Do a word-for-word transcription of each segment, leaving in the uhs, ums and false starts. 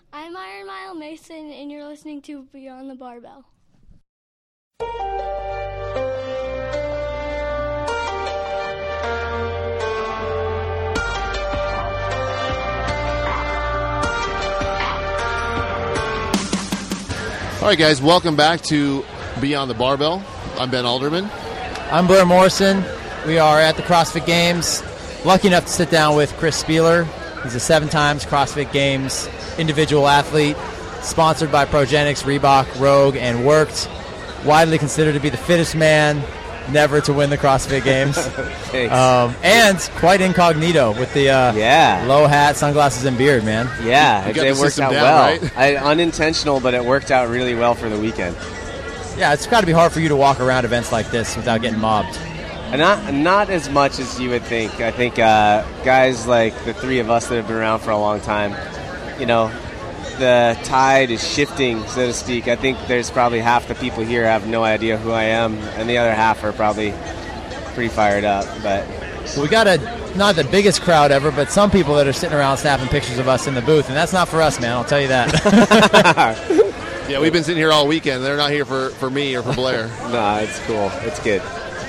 I'm Iron Mile Mason, and you're listening to Beyond the Barbell. All right, guys, welcome back to Beyond the Barbell. I'm Ben Alderman. I'm Blair Morrison. We are at the CrossFit Games. Lucky enough to sit down with Chris Spieler. He's a seven times CrossFit Games individual athlete, sponsored by Progenics, Reebok, Rogue, and Worked. Widely considered to be the fittest man never to win the CrossFit Games. um, and quite incognito with the uh, yeah. low hat, sunglasses, and beard, man. Yeah, you, you it, it worked out down, well. Right? I, unintentional, but it worked out really well for the weekend. Yeah, it's got to be hard for you to walk around events like this without getting mobbed. And not not as much as you would think. I think uh, guys like the three of us that have been around for a long time, you know, the tide is shifting, so to speak. I think there's probably half the people here have no idea who I am, and the other half are probably pretty fired up. But we got a not the biggest crowd ever, but some people that are sitting around snapping pictures of us in the booth, and that's not for us, man. I'll tell you that. Yeah, we've been sitting here all weekend. They're not here for, for me or for Blair. Nah, it's cool. It's good.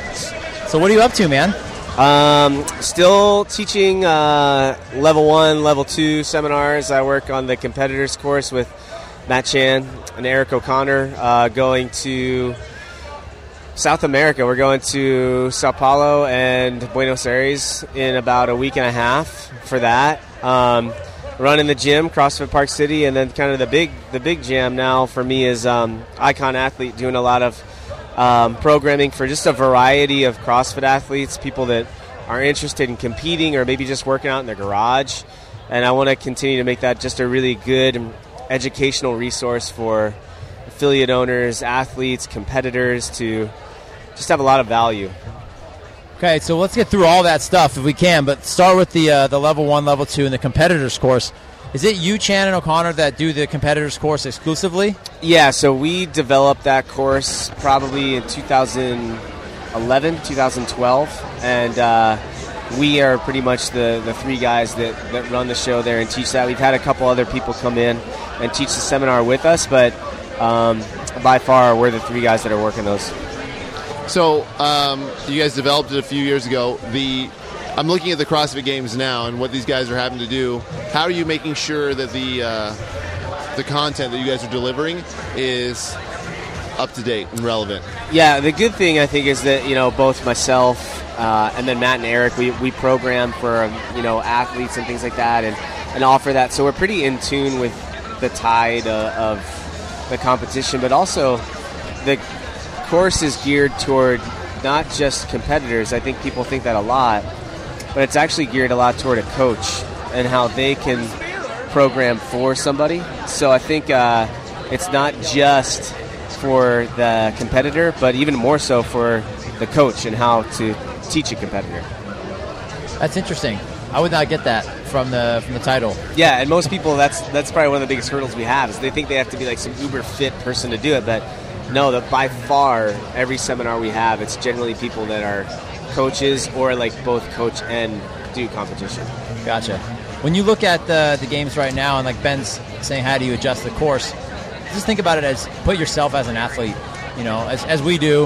So what are you up to, man? Um, still teaching uh, level one, level two seminars. I work on the competitors course with Matt Chan and Eric O'Connor. Uh, going to South America. We're going to Sao Paulo and Buenos Aires in about a week and a half for that. Um, running the gym, CrossFit Park City, and then kind of the big the big jam now for me is um, Icon Athlete, doing a lot of Um, programming for just a variety of CrossFit athletes, people that are interested in competing or maybe just working out in their garage. And I want to continue to make that just a really good educational resource for affiliate owners, athletes, competitors to just have a lot of value. Okay, so let's get through all that stuff if we can, but start with the uh, the level one, level two, and the competitors course. Is it you, Chan, and O'Connor that do the competitors course exclusively? Yeah, so we developed that course probably in two thousand eleven, two thousand twelve, and uh, we are pretty much the, the three guys that, that run the show there and teach that. We've had a couple other people come in and teach the seminar with us, but um, by far we're the three guys that are working those. So um, you guys developed it a few years ago. The I'm looking at the CrossFit Games now and what these guys are having to do. How are you making sure that the uh, the content that you guys are delivering is up to date and relevant? Yeah, the good thing I think is that, you know, both myself uh, and then Matt and Eric, we, we program for, you know, athletes and things like that and, and offer that. So we're pretty in tune with the tide uh, of the competition, but also the course is geared toward not just competitors. I think people think that a lot. But it's actually geared a lot toward a coach and how they can program for somebody. So I think uh, it's not just for the competitor, but even more so for the coach and how to teach a competitor. That's interesting. I would not get that from the from the title. Yeah, and most people, that's that's probably one of the biggest hurdles we have, is they think they have to be like some uber fit person to do it. But no, that by far every seminar we have, it's generally people that are coaches or like both coach and do competition. Gotcha. When you look at the the games right now, and like Ben's saying, how do you adjust the course? Just think about it as put yourself as an athlete. You know, as as we do.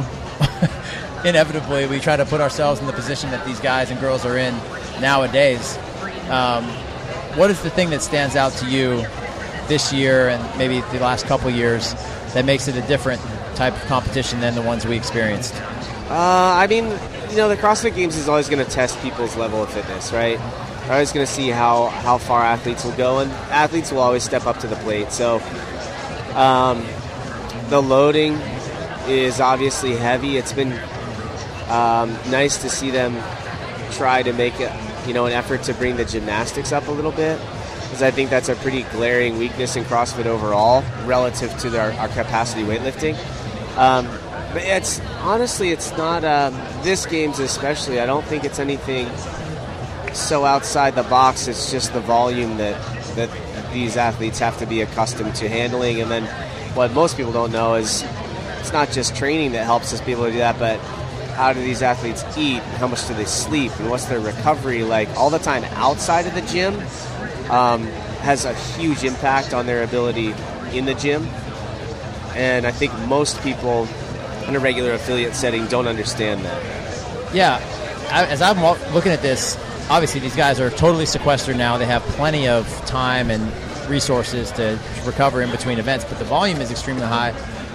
Inevitably, we try to put ourselves in the position that these guys and girls are in nowadays. Um, what is the thing that stands out to you this year and maybe the last couple years that makes it a different type of competition than the ones we experienced? Uh, I mean, you know, the CrossFit Games is always going to test people's level of fitness, right? They're always going to see how, how far athletes will go, and athletes will always step up to the plate. So um, the loading is obviously heavy. It's been um, nice to see them try to make a, you know, an effort to bring the gymnastics up a little bit, because I think that's a pretty glaring weakness in CrossFit overall relative to their, our capacity weightlifting. Um, but it's honestly, it's not um, this games especially. I don't think it's anything so outside the box. It's just the volume that that these athletes have to be accustomed to handling. And then what most people don't know is it's not just training that helps us be able to do that, but how do these athletes eat? How much do they sleep? And what's their recovery like all the time outside of the gym? Um, has a huge impact on their ability in the gym. And I think most people in a regular affiliate setting don't understand that. Yeah, I, as I'm looking at this, obviously these guys are totally sequestered now. They have plenty of time and resources to recover in between events, but the volume is extremely high.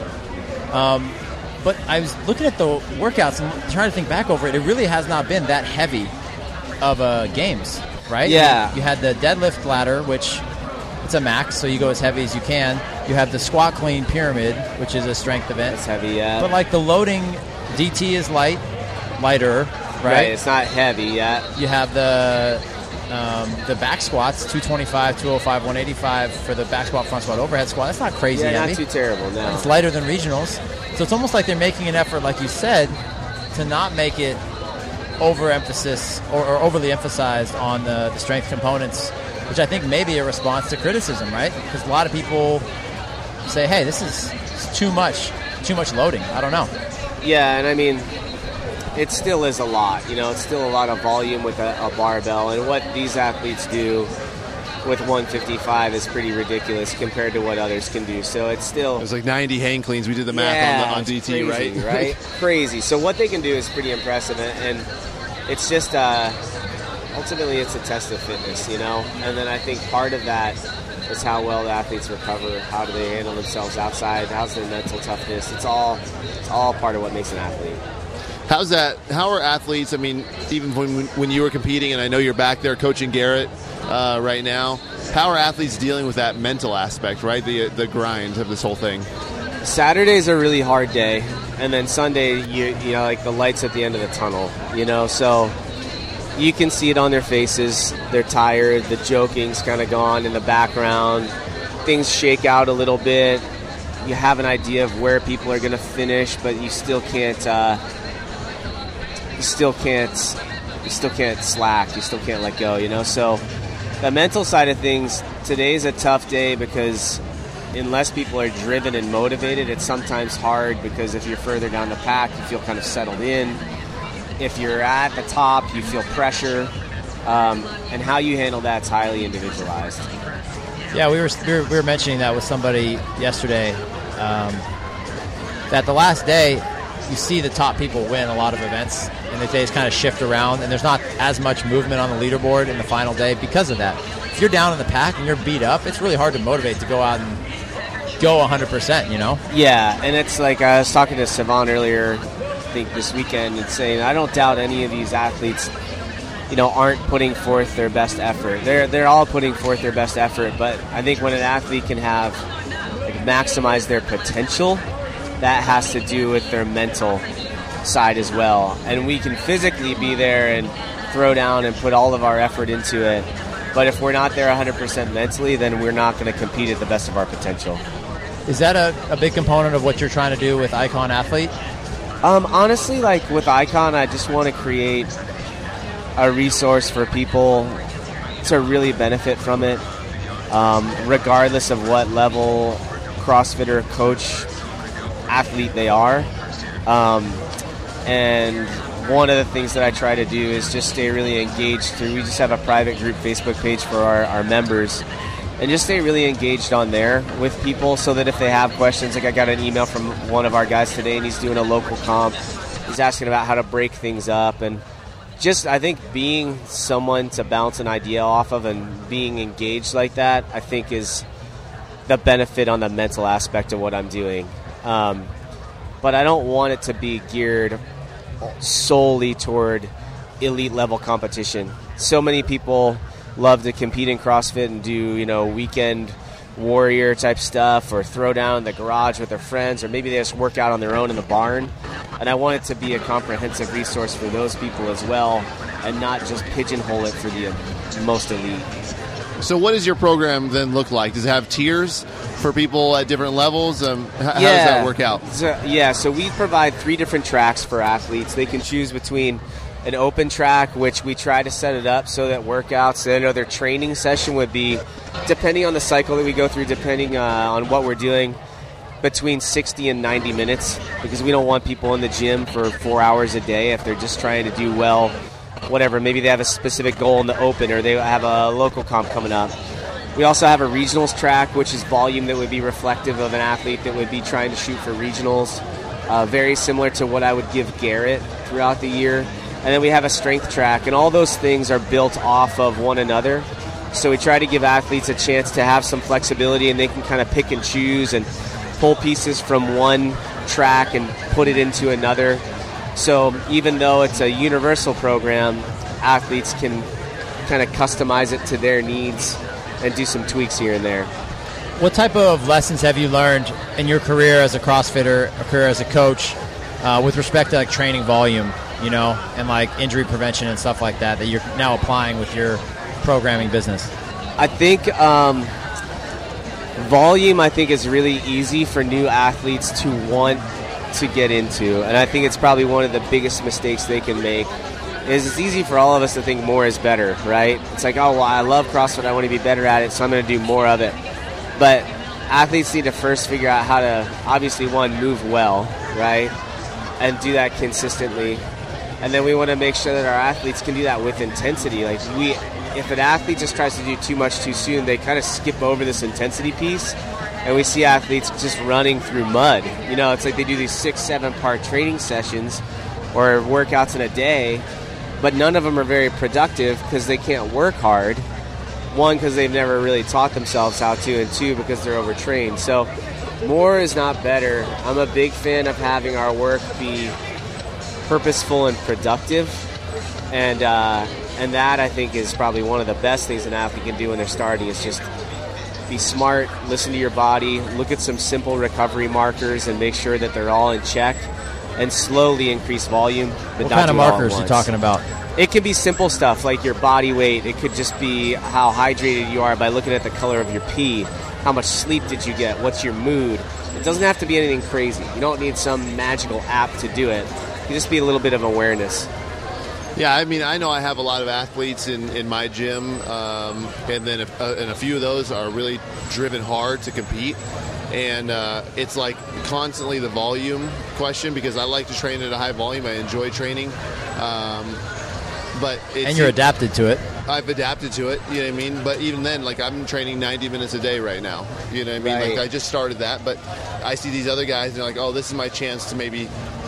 Um, but I was looking at the workouts and trying to think back over it. It really has not been that heavy of a games, right? Yeah. You, you had the deadlift ladder, which it's a max, so you go as heavy as you can. You have the squat clean pyramid, which is a strength event. It's heavy, yeah. But like the loading, D T is light, lighter, right? Right, it's not heavy yet. You have the um, the back squats, two twenty-five, two oh five, one eighty-five for the back squat, front squat, overhead squat. That's not crazy Yeah, heavy. not too terrible, no. It's lighter than regionals. So it's almost like they're making an effort, like you said, to not make it overemphasis or, or overly emphasized on the, the strength components, which I think may be a response to criticism, right? Because a lot of people say, hey, this is it's too much, too much loading. I don't know. Yeah, and I mean, it still is a lot. You know, it's still a lot of volume with a, a barbell, and what these athletes do with one fifty-five is pretty ridiculous compared to what others can do. So it's still... It was like ninety hang cleans. We did the math yeah, on, the, on D T, crazy, right? right? Crazy. So what they can do is pretty impressive, and, and it's just... Uh, ultimately, it's a test of fitness, you know? And then I think part of that is how well the athletes recover, how do they handle themselves outside, how's their mental toughness. It's all, it's all part of what makes an athlete. How's that? How are athletes? I mean, even when when you were competing, and I know you're back there coaching Garrett uh, right now. How are athletes dealing with that mental aspect, right? The the grind of this whole thing. Saturday's a really hard day, and then Sunday, you you know, like the lights at the end of the tunnel, you know. So you can see it on their faces. They're tired. The joking's kind of gone in the background. Things shake out a little bit. You have an idea of where people are going to finish, but you still can't. Uh, You still can't, you still can't slack. You still can't let go. You know. So the mental side of things, today's a tough day because unless people are driven and motivated, it's sometimes hard because if you're further down the pack, you feel kind of settled in. If you're at the top, you feel pressure, um, and how you handle that's highly individualized. Yeah, we were we were, we were mentioning that with somebody yesterday. Um, that the last day, you see the top people win a lot of events, and the days kind of shift around, and there's not as much movement on the leaderboard in the final day because of that. If you're down in the pack and you're beat up, it's really hard to motivate to go out and go one hundred percent, you know? Yeah, and it's like I was talking to Savon earlier, I think this weekend, and saying I don't doubt any of these athletes, you know, aren't putting forth their best effort. They're they're all putting forth their best effort, but I think when an athlete can have, like, maximize their potential, that has to do with their mental side as well. And we can physically be there and throw down and put all of our effort into it. But if we're not there one hundred percent mentally, then we're not going to compete at the best of our potential. Is that a, a big component of what you're trying to do with Icon Athlete? Um, honestly, like with Icon, I just want to create a resource for people to really benefit from it, um, regardless of what level CrossFitter, coach, athlete they are. Um, and one of the things that I try to do is just stay really engaged through, we just have a private group Facebook page for our, our members, and just stay really engaged on there with people so that if they have questions, like I got an email from one of our guys today and he's doing a local comp. He's asking about how to break things up, and just I think being someone to bounce an idea off of and being engaged like that, I think is the benefit on the mental aspect of what I'm doing. Um, but I don't want it to be geared solely toward elite level competition. So many people love to compete in CrossFit and do, you know, weekend warrior type stuff or throw down in the garage with their friends, or maybe they just work out on their own in the barn. And I want it to be a comprehensive resource for those people as well, and not just pigeonhole it for the most elite. So what does your program then look like? Does it have tiers for people at different levels? Um, h- how yeah. does that work out? So, yeah, so we provide three different tracks for athletes. They can choose between an open track, which we try to set it up so that workouts, I know their training session would be, depending on the cycle that we go through, depending uh, on what we're doing, between sixty and ninety minutes, because we don't want people in the gym for four hours a day if they're just trying to do well, whatever. Maybe they have a specific goal in the open, or they have a local comp coming up. We also have a regionals track, which is volume that would be reflective of an athlete that would be trying to shoot for regionals, uh, very similar to what I would give Garrett throughout the year. And then we have a strength track, and all those things are built off of one another. So we try to give athletes a chance to have some flexibility, and they can kind of pick and choose and pull pieces from one track and put it into another. So even though it's a universal program, athletes can kind of customize it to their needs and do some tweaks here and there. What type of lessons have you learned in your career as a CrossFitter, a career as a coach, uh, with respect to like training volume, you know, and like injury prevention and stuff like that, that you're now applying with your programming business? I think um, volume, I think, is really easy for new athletes to want to get into, and I think it's probably one of the biggest mistakes they can make. Is it's easy for all of us to think more is better, right? It's like, oh, well, I love CrossFit, I want to be better at it, so I'm going to do more of it. But athletes need to first figure out how to, obviously, one, move well, right, and do that consistently. And then we want to make sure that our athletes can do that with intensity. Like we, if an athlete just tries to do too much too soon, they kind of skip over this intensity piece, and we see athletes just running through mud. You know, it's like they do these six, seven-part training sessions or workouts in a day, but none of them are very productive because they can't work hard. One, because they've never really taught themselves how to, and two, because they're overtrained. So more is not better. I'm a big fan of having our work be purposeful and productive, and uh, and that, I think, is probably one of the best things an athlete can do when they're starting, is just be smart, listen to your body, look at some simple recovery markers and make sure that they're all in check, and slowly increase volume. But what not kind of do it all at markers are you once. talking about? It could be simple stuff like your body weight. It could just be how hydrated you are by looking at the color of your pee. How much sleep did you get? What's your mood? It doesn't have to be anything crazy. You don't need some magical app to do it. It can just be a little bit of awareness. Yeah, I mean, I know I have a lot of athletes in, in my gym, um, and then a, uh, and a few of those are really driven hard to compete. And uh, it's like constantly the volume question, because I like to train at a high volume. I enjoy training. Um, but it's, And you're adapted to it. I've adapted to it, you know what I mean? But even then, like, I'm training ninety minutes a day right now. You know what I mean? Right. Like, I just started that, but I see these other guys, and they're like, oh, this is my chance to maybe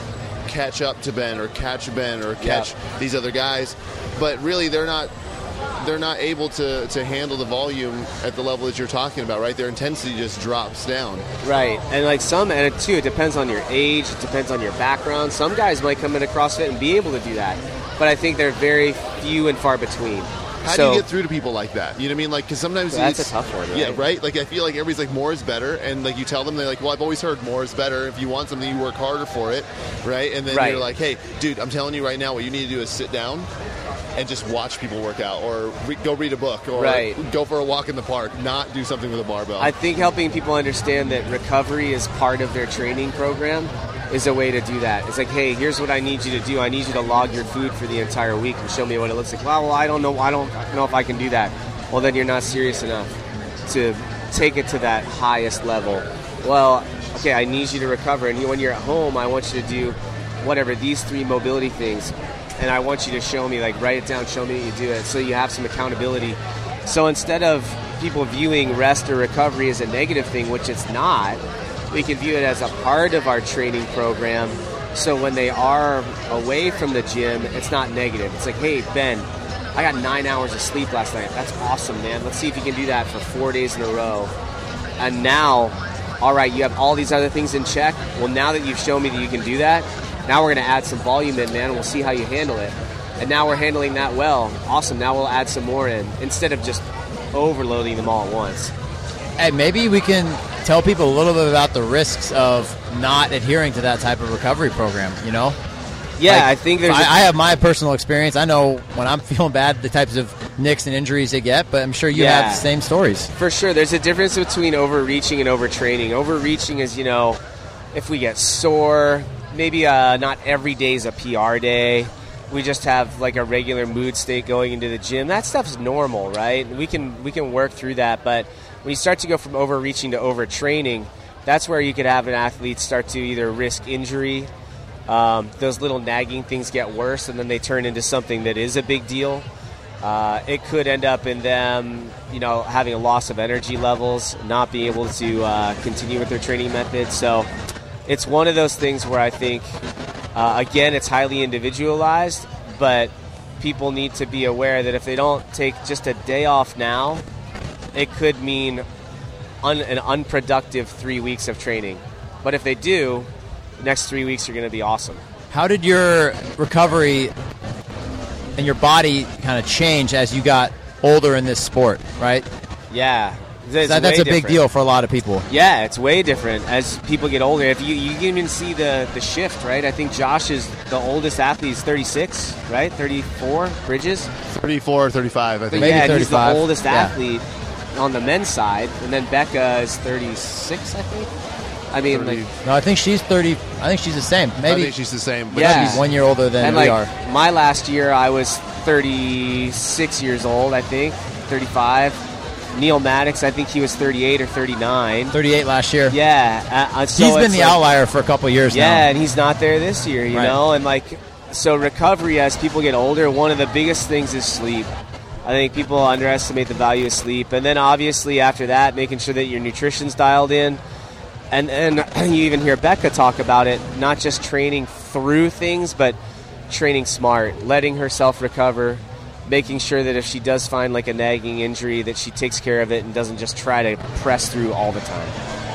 catch up to Ben or catch Ben or catch yeah. these other guys. But really, they're not they're not able to, to handle the volume at the level that you're talking about, right? Their intensity just drops down. Right. And like some, and too, it depends on your age, it depends on your background. Some guys might come into CrossFit and be able to do that, but I think they're very few and far between. How so, do you get through to people like that? You know what I mean? Like, because sometimes That's it's, a tough one, right? Yeah, right? Like, I feel like everybody's like, more is better. And, like, you tell them, they're like, well, I've always heard more is better. If you want something, you work harder for it, right? And then Right. you're like, hey, dude, I'm telling you right now, what you need to do is sit down and just watch people work out, or re- go read a book, or Right. go for a walk in the park, not do something with a barbell. I think helping people understand that recovery is part of their training program is a way to do that. It's like, hey, here's what I need you to do. I need you to log your food for the entire week and show me what it looks like. Well, well I don't know. I don't know if I can do that. Well, then you're not serious enough to take it to that highest level. Well, okay, I need you to recover. And when you're at home, I want you to do whatever, these three mobility things. And I want you to show me, like, write it down, show me that you do it, so you have some accountability. So instead of people viewing rest or recovery as a negative thing, which it's not, we can view it as a part of our training program. So when they are away from the gym, it's not negative. It's like, hey, Ben, I got nine hours of sleep last night. That's awesome, man. Let's see if you can do that for four days in a row. And now, all right, you have all these other things in check. Well, now that you've shown me that you can do that, now we're going to add some volume in, man, and we'll see how you handle it. And now we're handling that well. Awesome. Now we'll add some more in, instead of just overloading them all at once. Hey, maybe we can tell people a little bit about the risks of not adhering to that type of recovery program, you know? Yeah, Like, I think there's... I, a- I have my personal experience. I know when I'm feeling bad, the types of nicks and injuries they get, but I'm sure you Yeah. have the same stories. For sure. There's a difference between overreaching and overtraining. Overreaching is, you know, if we get sore, maybe uh, not every day is a P R day. We just have like a regular mood state going into the gym. That stuff's normal, right? We can we can work through that. But when you start to go from overreaching to overtraining, that's where you could have an athlete start to either risk injury. Um, those little nagging things get worse, and then they turn into something that is a big deal. Uh, it could end up in them, you know, having a loss of energy levels, not being able to uh, continue with their training methods. So it's one of those things where I think, uh, again, it's highly individualized, but people need to be aware that if they don't take just a day off now, it could mean un- an unproductive three weeks of training. But if they do, the next three weeks are going to be awesome. How did your recovery and your body kind of change as you got older in this sport, right? Yeah. It's that, that's a different. big deal for a lot of people. Yeah, it's way different as people get older. If you you can even see the, the shift, right? I think Josh is the oldest athlete. He's thirty-six, right? thirty-four, Bridges? thirty-four, thirty-five, I think. Maybe yeah, and he's the thirty-five. oldest Yeah. athlete on the men's side. And then Becca is thirty-six, I think. I mean, thirty. like, No, I think she's thirty. I think she's the same. I Maybe think she's the same. But Yeah. she's one year older than and we like are. my last year, I was thirty-six years old, I think, thirty-five. Neil Maddox, I think he was thirty-eight or thirty-nine. thirty-eight last year. Yeah, uh, so He's been it's the like- outlier for a couple of years Yeah, now. and he's not there this year, you Right. know? And, like, so recovery as people get older, one of the biggest things is sleep. I think people underestimate the value of sleep. And then, obviously, after that, making sure that your nutrition's dialed in. And, and you even hear Becca talk about it, not just training through things, but training smart, letting herself recover, making sure that if she does find, like, a nagging injury, that she takes care of it and doesn't just try to press through all the time.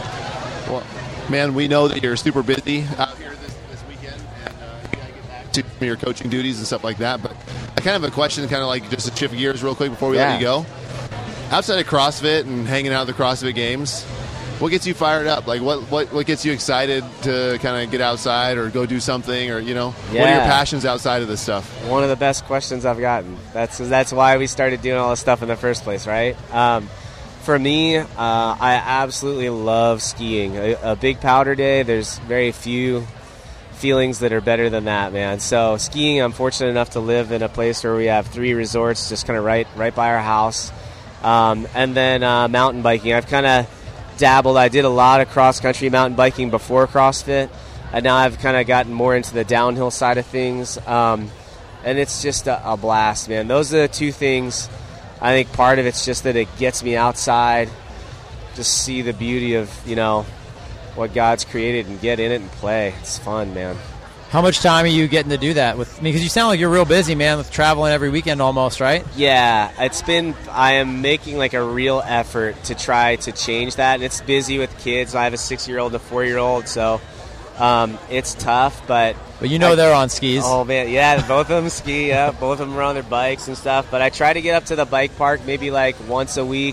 Well, man, we know that you're super busy out here this, this weekend, and uh, you got to get back to some of your coaching duties and stuff like that. But I kind of have a question, kind of like just to shift gears real quick before we Yeah. let you go. Outside of CrossFit and hanging out at the CrossFit Games, what gets you fired up? Like, what, what, what gets you excited to kind of get outside or go do something, or, you know, what are your Yeah. passions outside of this stuff? One of the best questions I've gotten. That's that's why we started doing all this stuff in the first place, right? Um, for me, uh, I absolutely love skiing. A, a big powder day, there's very few feelings that are better than that, man. So skiing, I'm fortunate enough to live in a place where we have three resorts just kind of right, right by our house. Um, and then uh, mountain biking. I've kind of dabbled. I did a lot of cross-country mountain biking before CrossFit, and now I've kind of gotten more into the downhill side of things, um, and it's just a, a blast, man. Those are the two things. I think part of it's just that it gets me outside, just see the beauty of, you know, what God's created and get in it and play. It's fun, man. How much time are you getting to do that with? I mean, because you sound like you're real busy, man, with traveling every weekend almost, right? Yeah, it's been, I am making like a real effort to try to change that. And it's busy with kids. I have a six-year-old and a four-year-old, so um, it's tough, but... But you know I- they're on skis. Oh, man, yeah, both of them ski, yeah, both of them are on their bikes and stuff, but I try to get up to the bike park maybe like once a week,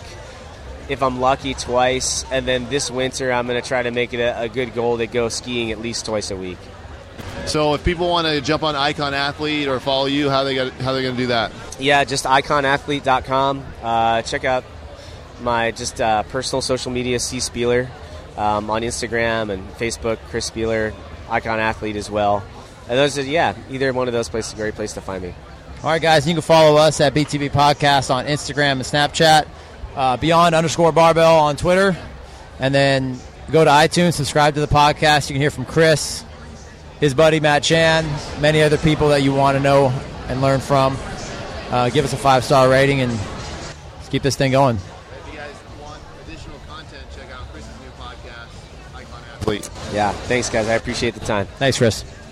if I'm lucky, twice, and then this winter I'm going to try to make it a, a good goal to go skiing at least twice a week. So if people want to jump on Icon Athlete or follow you, how they got how they going to do that? Yeah, just icon athlete dot com. Uh, check out my just uh, personal social media, C. Spieler, um, on Instagram and Facebook, Chris Spieler, Icon Athlete as well. And those are, yeah, either one of those places is a great place to find me. All right, guys, you can follow us at B T B Podcast on Instagram and Snapchat, uh, Beyond underscore Barbell on Twitter, and then go to iTunes, subscribe to the podcast. You can hear from Chris, his buddy Matt Chan, many other people that you want to know and learn from. Uh, give us a five-star rating and let's keep this thing going. If you guys want additional content, check out Chris's new podcast, Icon Athlete. Yeah, thanks, guys. I appreciate the time. Thanks, Chris.